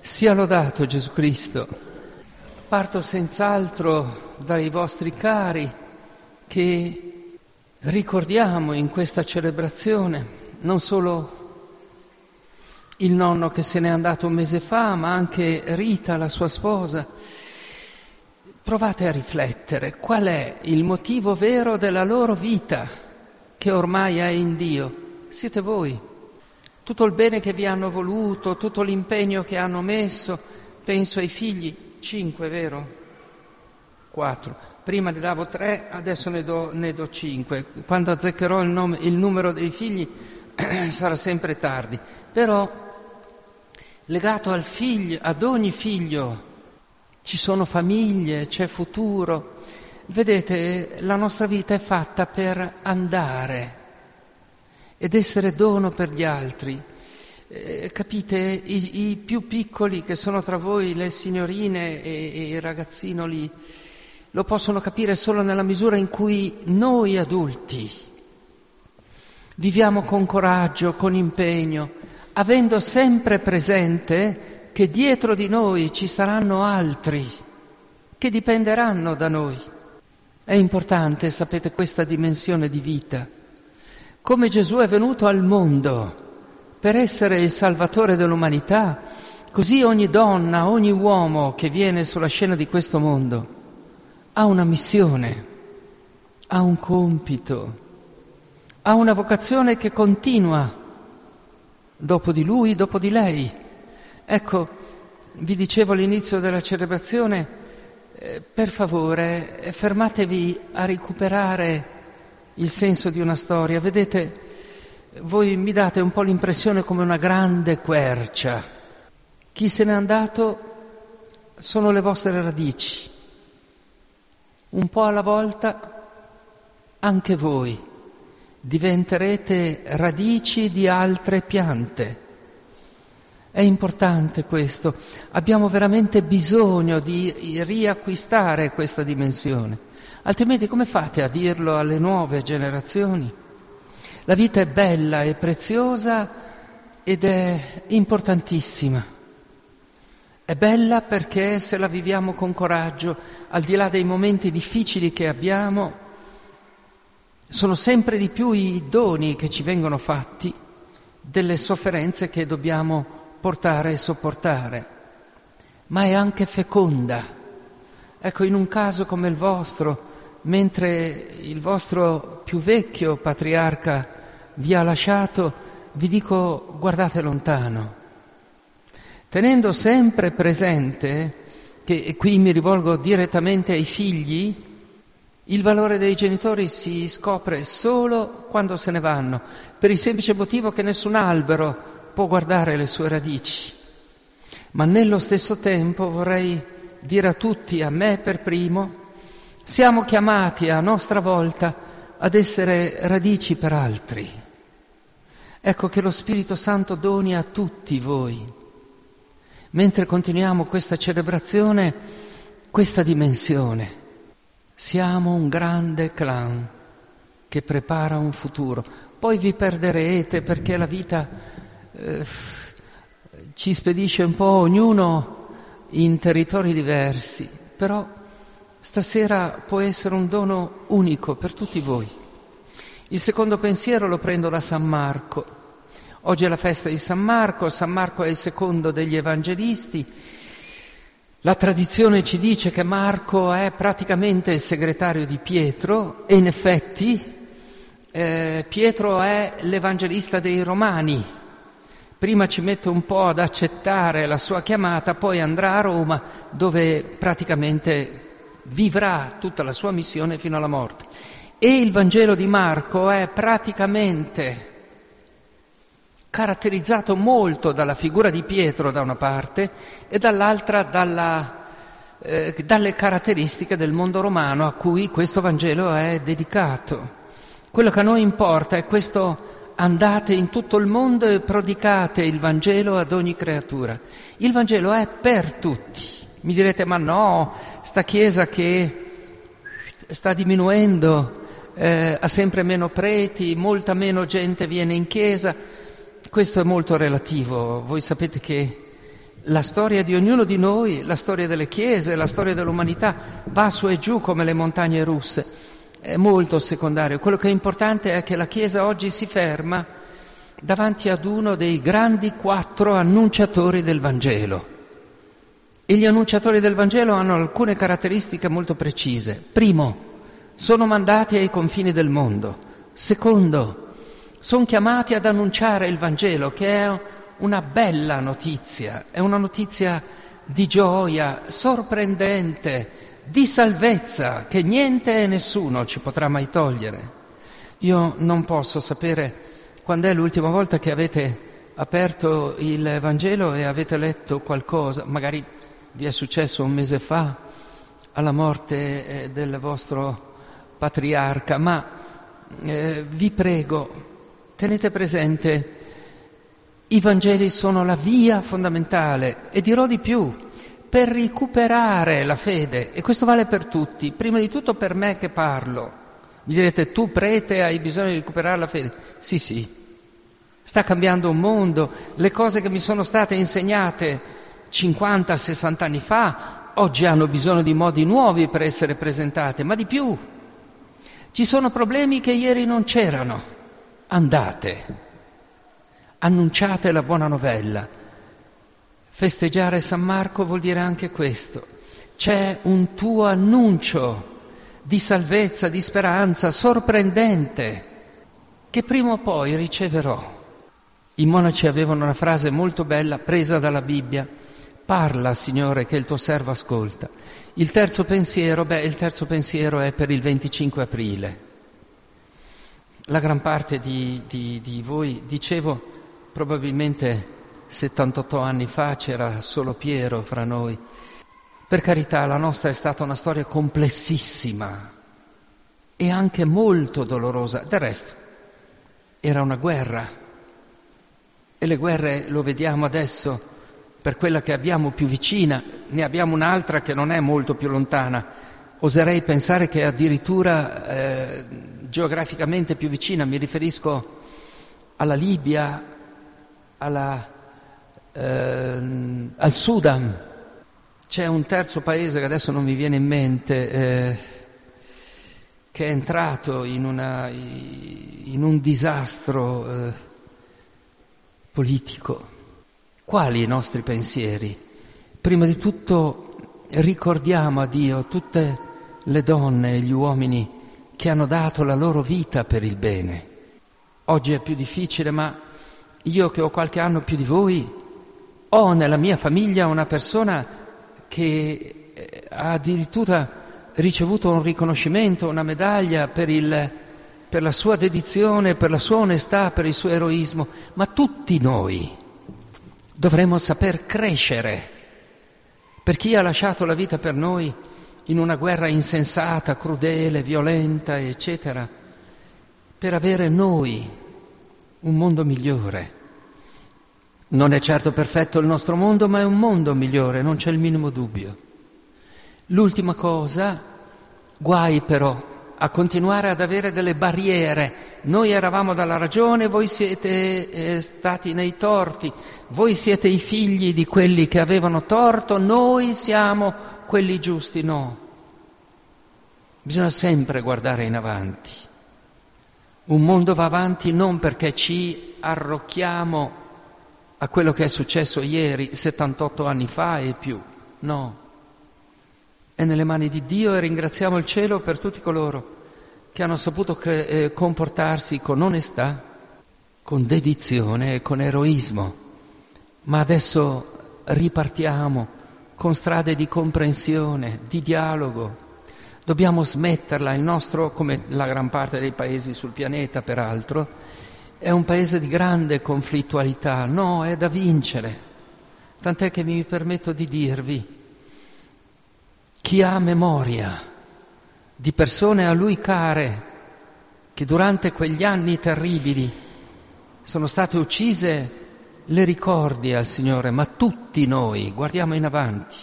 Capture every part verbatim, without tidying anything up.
Sia lodato Gesù Cristo. Parto senz'altro dai vostri cari che ricordiamo in questa celebrazione non solo il nonno che se n'è andato un mese fa, ma anche Rita, la sua sposa. Provate a riflettere qual è il motivo vero della loro vita che ormai è in Dio. Siete voi. Tutto il bene che vi hanno voluto, tutto l'impegno che hanno messo, penso ai figli, cinque, vero? Quattro. Prima ne davo tre, adesso ne do, ne do cinque. Quando azzeccherò il, nome, il numero dei figli sarà sempre tardi. Però legato al figlio, ad ogni figlio, ci sono famiglie, c'è futuro. Vedete, la nostra vita è fatta per andare ed essere dono per gli altri. Eh, capite, I, i più piccoli che sono tra voi, le signorine e, e i ragazzinoli, lo possono capire solo nella misura in cui noi adulti viviamo con coraggio, con impegno, avendo sempre presente che dietro di noi ci saranno altri che dipenderanno da noi. È importante, sapete, questa dimensione di vita. Come Gesù è venuto al mondo per essere il Salvatore dell'umanità, così ogni donna, ogni uomo che viene sulla scena di questo mondo ha una missione, ha un compito, ha una vocazione che continua dopo di lui, dopo di lei. Ecco, vi dicevo all'inizio della celebrazione, eh, per favore, eh, fermatevi a recuperare il senso di una storia. Vedete, voi mi date un po' l'impressione come una grande quercia. Chi se n'è andato sono le vostre radici. Un po' alla volta anche voi diventerete radici di altre piante. È importante questo. Abbiamo veramente bisogno di riacquistare questa dimensione. Altrimenti come fate a dirlo alle nuove generazioni? La vita è bella, è preziosa ed è importantissima. È bella perché se la viviamo con coraggio, al di là dei momenti difficili che abbiamo, sono sempre di più i doni che ci vengono fatti delle sofferenze che dobbiamo portare e sopportare. Ma è anche feconda. Ecco, in un caso come il vostro, mentre il vostro più vecchio patriarca vi ha lasciato, vi dico, guardate lontano, tenendo sempre presente che, e qui mi rivolgo direttamente ai figli, il valore dei genitori si scopre solo quando se ne vanno, per il semplice motivo che nessun albero può guardare le sue radici. Ma nello stesso tempo vorrei dire a tutti, a me per primo, siamo chiamati a nostra volta ad essere radici per altri. Ecco che lo Spirito Santo doni a tutti voi, mentre continuiamo questa celebrazione, questa dimensione. Siamo un grande clan che prepara un futuro. Poi vi perderete perché la vita eh, ci spedisce un po' ognuno in territori diversi, però stasera può essere un dono unico per tutti voi. Il secondo pensiero lo prendo da San Marco. Oggi è la festa di San Marco, San Marco è il secondo degli evangelisti. La tradizione ci dice che Marco è praticamente il segretario di Pietro e in effetti eh, Pietro è l'evangelista dei Romani. Prima ci mette un po' ad accettare la sua chiamata, poi andrà a Roma dove praticamente vivrà tutta la sua missione fino alla morte. E il Vangelo di Marco è praticamente caratterizzato molto dalla figura di Pietro da una parte e dall'altra dalla, eh, dalle caratteristiche del mondo romano a cui questo Vangelo è dedicato. Quello che a noi importa è questo: andate in tutto il mondo e predicate il Vangelo ad ogni creatura. Il Vangelo è per tutti. Mi direte, ma no, sta Chiesa che sta diminuendo, eh, ha sempre meno preti, molta meno gente viene in Chiesa. Questo è molto relativo. Voi sapete che La storia di ognuno di noi, la storia delle chiese, la storia dell'umanità va su e giù come le montagne russe. È molto secondario. Quello che è importante è che la Chiesa oggi si ferma davanti ad uno dei grandi quattro annunciatori del Vangelo. E gli annunciatori del Vangelo hanno alcune caratteristiche molto precise. Primo, sono mandati ai confini del mondo. Secondo, sono chiamati ad annunciare il Vangelo, che è una bella notizia, è una notizia di gioia, sorprendente, di salvezza, che niente e nessuno ci potrà mai togliere. Io non posso sapere quando è l'ultima volta che avete aperto il Vangelo e avete letto qualcosa, magari vi è successo un mese fa, alla morte eh, del vostro patriarca, ma eh, vi prego, tenete presente, i Vangeli sono la via fondamentale, e dirò di più, per recuperare la fede, e questo vale per tutti, prima di tutto per me che parlo. Mi direte, tu prete hai bisogno di recuperare la fede? Sì, sì, sta cambiando un mondo, le cose che mi sono state insegnate cinquanta sessanta anni fa, oggi hanno bisogno di modi nuovi per essere presentate, ma di più, ci sono problemi che ieri non c'erano. Andate, annunciate la buona novella. Festeggiare San Marco vuol dire anche questo. C'è un tuo annuncio di salvezza, di speranza sorprendente, che prima o poi riceverò. I monaci avevano una frase molto bella presa dalla Bibbia: parla, Signore, che il tuo servo ascolta. Il terzo pensiero, beh, il terzo pensiero è per il venticinque aprile. La gran parte di, di, di voi, dicevo, probabilmente settantotto anni fa c'era solo Piero fra noi. Per carità, la nostra è stata una storia complessissima e anche molto dolorosa. Del resto, era una guerra. E le guerre, lo vediamo adesso, per quella che abbiamo più vicina, ne abbiamo un'altra che non è molto più lontana. Oserei pensare che addirittura eh, geograficamente più vicina, mi riferisco alla Libia, alla, eh, al Sudan. C'è un terzo paese che adesso non mi viene in mente, eh, che è entrato in, una, in un disastro eh, politico. Quali i nostri pensieri? Prima di tutto ricordiamo a Dio tutte le donne e gli uomini che hanno dato la loro vita per il bene. Oggi è più difficile, ma io che ho qualche anno più di voi, ho nella mia famiglia una persona che ha addirittura ricevuto un riconoscimento, una medaglia per, il, per la sua dedizione, per la sua onestà, per il suo eroismo, ma tutti noi dovremmo saper crescere. Per chi ha lasciato la vita per noi in una guerra insensata, crudele, violenta, eccetera, per avere noi un mondo migliore. Non è certo perfetto il nostro mondo, ma è un mondo migliore, non c'è il minimo dubbio. L'ultima cosa, guai però a continuare ad avere delle barriere. Noi eravamo dalla ragione, voi siete eh, stati nei torti, voi siete i figli di quelli che avevano torto, noi siamo quelli giusti. No, bisogna sempre guardare in avanti. Un mondo va avanti non perché ci arrocchiamo a quello che è successo ieri, settantotto anni fa e più, no. È nelle mani di Dio e ringraziamo il cielo per tutti coloro che hanno saputo cre- eh, comportarsi con onestà, con dedizione e con eroismo. Ma adesso ripartiamo con strade di comprensione, di dialogo. Dobbiamo smetterla, il nostro, come la gran parte dei paesi sul pianeta peraltro, è un paese di grande conflittualità. No, è da vincere. Tant'è che mi permetto di dirvi, chi ha memoria di persone a lui care che durante quegli anni terribili sono state uccise, le ricordi al Signore, ma tutti noi guardiamo in avanti.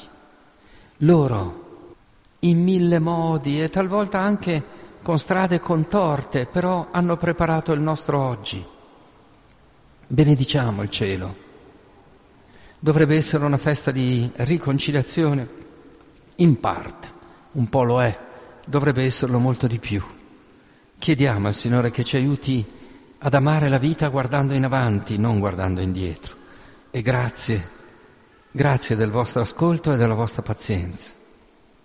Loro, in mille modi e talvolta anche con strade contorte, però hanno preparato il nostro oggi. Benediciamo il cielo. Dovrebbe essere una festa di riconciliazione? In parte, un po' lo è, dovrebbe esserlo molto di più. Chiediamo al Signore che ci aiuti ad amare la vita guardando in avanti, non guardando indietro. E grazie, grazie del vostro ascolto e della vostra pazienza.